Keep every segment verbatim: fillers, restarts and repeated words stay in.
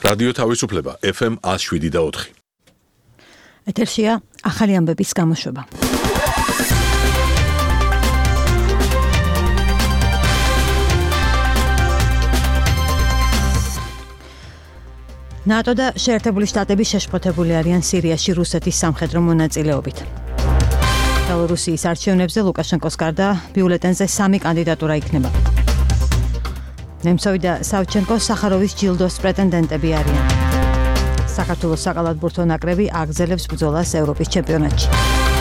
რადიო თავისუფლება ეფ ემ one oh seven და four. ეთერშია ახალი ამბების გამოშვება. ნატო და შეერთებული შტატები შეშფოთებული არიან სირიაში რუსეთის სამხედრო მონაწილეობით. ბელორუსიის არჩევნებზე ლუკაშენკოს გარდა ბიულეტენზე სამი კანდიდატურა იქნება. ნემცოვი და სავჩენკო სახაროვის ჯილდოს პრეტენდენტები არიან. საქართველოს საკალათბურთო ნაკრები აგრძელებს ბრძოლას ევროპის ჩემპიონატში.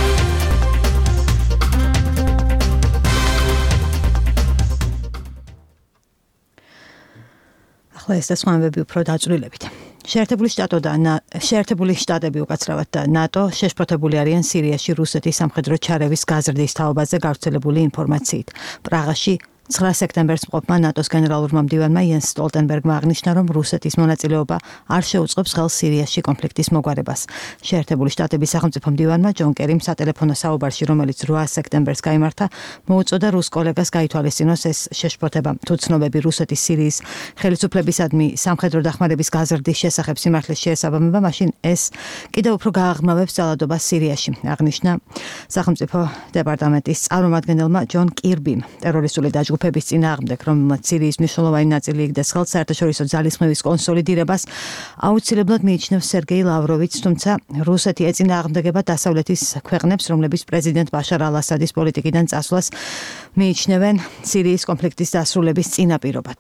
ახლა ეს დასვამებები უფრო დაწვრილებით. შეერთებული შტატო და შეერთებული შტატები უკაცრავად და ნატო შეშფოთებული არიან სირიაში რუსეთის სამხედრო ჩარევის გაზრდის თაობაზე გავრცელებული ინფორმაციით. პრაღაში ცხრა სექტემბერს მყოფმა ნატოს გენერალურმა მდივანმა იენს სტოლტენბერგმა აღნიშნა, რომ რუსეთის მონაწილეობა არ შეუწყობს ხელს სირიაში კონფლიქტის მოგვარებას. შეერთებული შტატების სახელმწიფო მდივანმა ჯონ კერიმ სატელეფონო საუბარში, რომელიც რვა სექტემბერს გაიმართა, მოუწოდა რუს კოლეგას გაითვალისწინოს ეს შეშფოთება. თუ ცნობები რუსეთის სირიის ხელისუფლებისადმი სამხედრო დახმარების გაზრდის შესახებ სიმართლეს შეესაბამება, მაშინ ეს კიდევ უფრო გააღრმავებს ძალადობას სირიაში, აღნიშნა სახელმწიფო დეპარტამენტის წარმომადგენელმა ჯონ კირბიმ. ტერორისტული დაჯგუფების ფების წინააღმდეგ, რომელმაც სირიის მნიშვნელოვანი ნაწილი იგდეს ხელს საერთაშორისო ძალისხმევის კონსოლიდირებას, აუცილებლად მიიჩნევს სერგეი ლავროვიც, თუმცა რუსეთი ეწინააღმდეგება დასავლეთის ქვეყნებს, რომლებიც პრეზიდენტ ბაშარ ალ-ასადის პოლიტიკიდან წასვლას მიიჩნევენ სირიის კონფლიქტის დასრულების წინაპირობად.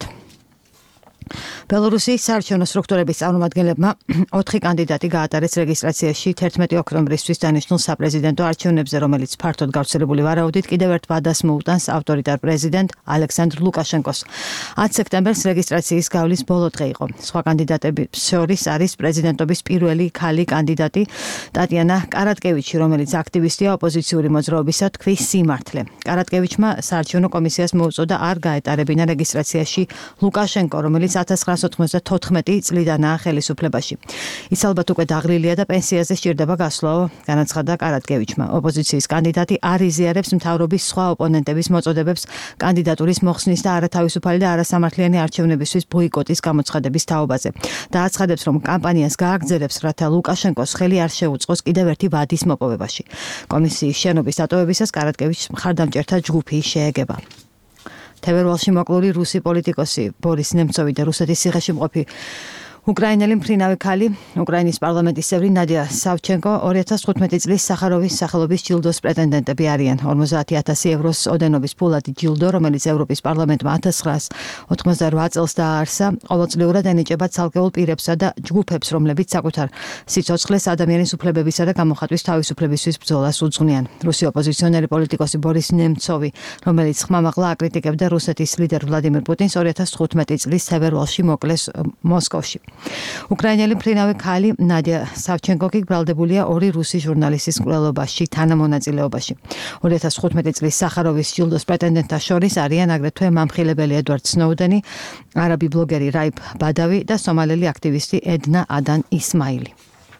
ბელორუსიის საარჩევნო სტრუქტურების წარმომადგენლებმა ოთხი კანდიდატი გაატარეს რეგისტრაციაში თერთმეტი ოქტომბრისთვის დანიშნულ საპრეზიდენტო არჩევნებზე, რომელიც ფართოდ გავრცელებული ვარაუდით კიდევ ერთ ვადას მოუტანს ავტორიტარ პრეზიდენტ ალექსანდრ ლუკაშენკოს. ათი სექტემბერს რეგისტრაციის გავლის ბოლო დღე იყო. სხვა კანდიდატების შორის არის პრეზიდენტობის პირველი ქალი კანდიდატი ტატიანა კარატკევიჩი, რომელიც აქტივისტია ოპოზიციური მოძრაობისა თქვის სიმართლე. კარატკევიჩმა საარჩევნო კომისიას მოუწოდა არ გაეტარებინა რეგისტრაციაში ლუკაშენკო, რომელიც ათას ცხრაას ოცდაოთხმეტი წლიდანაა ხელისუფლებაში. ის ალბათ უკვე დაღლილია და პენსიაზე სჭირდება გასვლაო, განაცხადა კარატკევიჩმა. ოპოზიციის კანდიდატი არ იზიარებს მთავრობის სხვა ოპონენტების მოწოდებებს კანდიდატურის მოხსნის და არათავისუფალი და არასამართლიანი არჩევნებისთვის ბოიკოტის გამოცხადების თაობაზე. და აცხადებს, რომ კამპანიას გააგრძელებს, რათა ლუკაშენკოს ხელი არ შეუწყოს კიდევ ერთი ვადის მოპოვებაში. კომისიის შენობის დატოვებისას კარატკევიჩს მხარდამჭერთა ჯგუფი შეეგება. თებერვალში მოკლული რუსი პოლიტიკოსი ბორის ნემცოვი და რუსეთის ციხეში მყოფი უკრაინელი მფრინავი ქალი, უკრაინის პარლამენტის წევრი ნადია სავჩენკო ორი ათას თხუთმეტი წლის სახაროვის სახელობის ჯილდოს პრეტენდენტები არიან. ორმოცდაათი ათასი ევროს ოდენობის ფულადი ჯილდო, რომელიც ევროპის პარლამენტმა ათას ცხრაას ოცდაოცდარვა წელს დააარსა, ყოველწლიურად ენიჭება ცალკეულ პირებსა და ჯგუფებს, რომლებიც საკუთარ სიცოცხლეს ადამიანის უფლებებისა და გამოხატვის თავისუფლებისთვის ბრძოლას უძღვნიან. რუსი ოპოზიციონერი პოლიტიკოსი ბორის ნემცოვი, რომელიც ხმამაღლა აკრიტიკებდა რუსეთის ლიდერ ვლადიმირ პუტინს, ორი ათას თხუთმეტი წლის თებერვალში მოკლეს მოსკოვში. უკრაინელი მფრინავი ქალი ნადია სავჩენკო კი ბრალდებულია ორი რუსი ჟურნალისტის მკვლელობაში, თანამონაწილეობაში. ორი ათას თხუთმეტი წლის სახაროვის ჯილდოს პრეტენდენტთა შორის არიან აგრეთვე მამხილებელი ედვარდ სნოუდენი, არაბი ბლოგერი რაიფ ბადავი და სომალელი აქტივისტი ედნა ადან ისმაილი.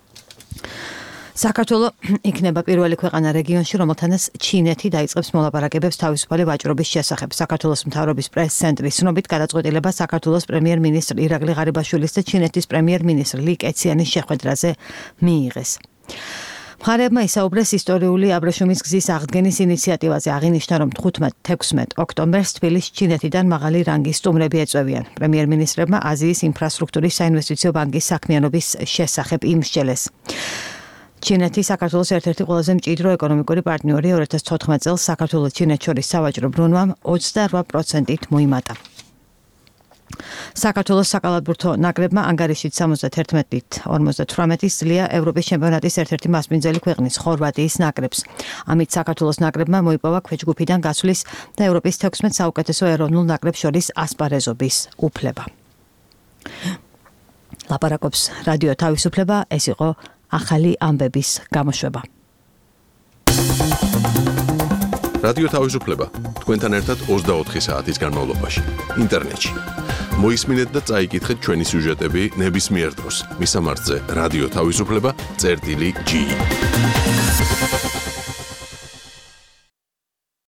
საქართველო იქნება პირველი ქვეყანა რეგიონში, რომელთანაც ჩინეთი დაიწყებს მოლაპარაკებებს თავისუფალი ვაჭრობის შესახებ. საქართველოს მთავრობის პრეს-ცენტრის ცნობით გადაწყვეტილება საქართველოს პრემიერ-მინისტრ ირაკლი ღარიბაშვილის და ჩინეთის პრემიერ-მინისტრ ალი კეციანის შეხვედრაზე მიიღეს. მხარეებმა ისაუბრეს ისტორიული აბრეშუმის გზის აღდგენის ინიციატივაზე, აღინიშნა, რომ თხუთმეტ თექვსმეტ ოქტომბერს თბილისში ჩინეთიდან მაღალი რანგის სტუმრები ეწვევიან. პრემიერ-მინისტრებმა აზიის ინფრასტრუქტურის საინვესტიციო ბანკის საქმიანობის შესახებ იმსჯელეს. ჩინეთი საქართველოს ერთ-ერთი ყველაზე მჭიდრო ეკონომიკური პარტნიორი ორი ათას ცოთხმეტ წელს საქართველოს ჩინეთს შორის სავაჭრო ბრუნვამ ოცდარვა პროცენტით მოიმატა. საქართველოს საკალათბურთო ნაკრებმა ანგარიშით სამოცდათერთმეტით ორმოცდათვრამეტი სძლია ევროპის ჩემპიონატის ერთ-ერთი მასპინძელი ქვეყნის ხორვატიის ნაკრებს. ამით საქართველოს ნაკრებმა მოიპოვა ქვეჯგუფიდან გასვლის და ევროპის თექვსმეტ საუკეთესო ეროვნულ ნაკრებს შორის ასპარეზობის უფლება. ლაპარაკობს რადიო თავისუფლება, ეს იყო ახალი ამბების გამოშვება. რადიო თავისუფლება თქვენთან ერთად ოცდაოთხი საათის განმავლობაში ინტერნეტში. მოისმინეთ და წაიკითხეთ ჩვენი სიუჟეტები ნებისმიერ დროს. მისამართზე რადიო თავისუფლება წერტილი ჯი.